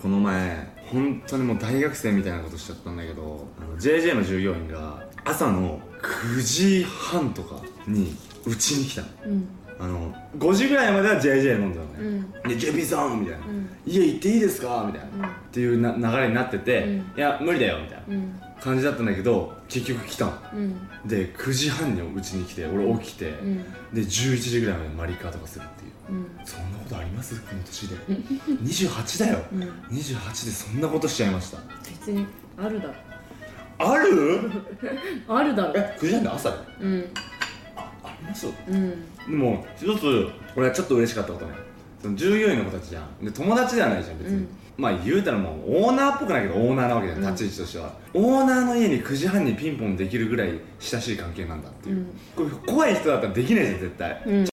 この前本当にもう大学生みたいなことしちゃったんだけど、JJ の従業員が朝の9時半とかにうちに来たの、5時ぐらいまでは JJ 飲んだのね、で JP さんみたいな、家行っていいですかみたいな、っていう流れになってて、いや無理だよみたいな、感じだったんだけど結局来たの、で9時半にうちに来て俺起きて、で11時ぐらいまでマリカーとかするっていう、そんなことありますこの年で28だよ、28でそんなことしちゃいました。 別にあるだろ。 あるあるだろ。 9時半で朝だよ、あります、でも一つ俺はちょっと嬉しかったことね、その従業員の子たちじゃん、で友達ではないじゃん別に、まあ言うたらもうオーナーっぽくないけどオーナーなわけじゃん、立ち位置としては。オーナーの家に9時半にピンポンできるぐらい親しい関係なんだっていう、これ怖い人だったらできないじゃん絶対、